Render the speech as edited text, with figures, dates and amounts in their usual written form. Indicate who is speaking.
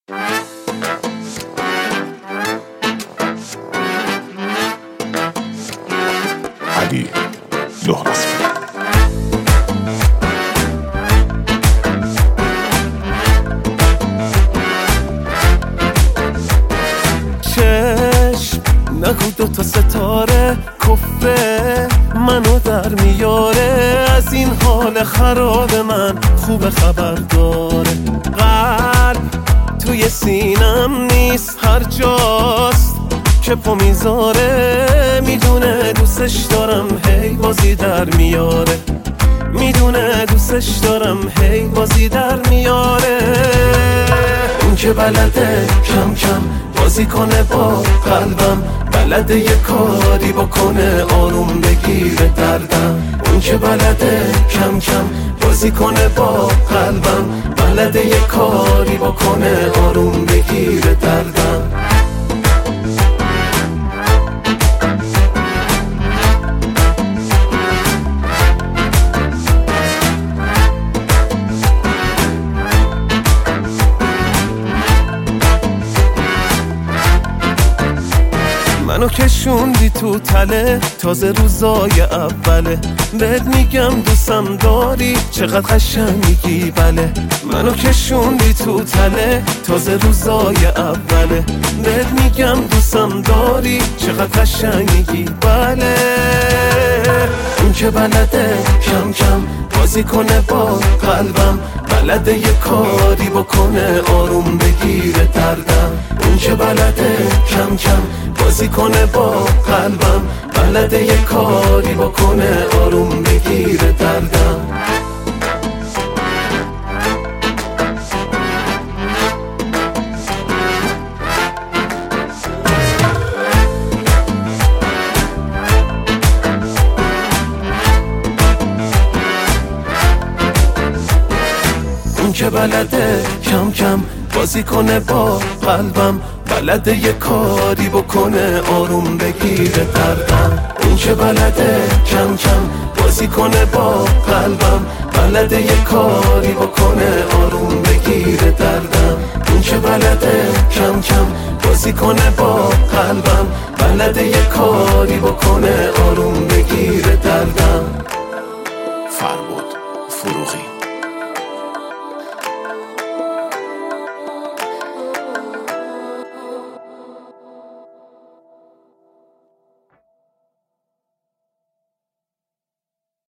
Speaker 1: علی لهراسفی.
Speaker 2: چشم نگو دوتا ستاره کفه منو در میاره، از این حال خراب من خوب خبر داره. قلب توی سینم نیست، هر جاست که پا میذاره، میدونه دوستش دارم هی بازی در میاره، میدونه دوستش دارم هی بازی در میاره. اون که بلده کم کم بازی کنه با قلبم، بلده یه کاری بکنه آروم بگیره دردم. اون که بلده کم کم بازی کنه با قلبم، بلده یه کاری بکنه آروم بگیره دردم. منو کشوندی تو تله، تازه روزای اوله، بهت میگم دوستم داری چقدر قشنگی بله. منو کشوندی تو تله، تازه روزای اوله، بهت میگم دوستم داری چقدر قشنگی بله. اون که بلده کم کم بازی کنه با قلبم، بلده یه کاری بکنه آروم بگیره دردم. اون که بلده کم کم بازی کنه با قلبم، بلده یه کاری بکنه آروم بگیره دردم. اون که بلده کم کم بازی کنه با قلبم، بلده یه کاری بکنه آروم بگیره دردم. اون که بلده کم کم بازی کنه با قلبم، بلده یه کاری بکنه آروم بگیره دردم. اون که بلده کم کم بازی کنه با قلبم، بلده یه کاری بکنه آروم بگیره دردم.
Speaker 1: فربود فروغی.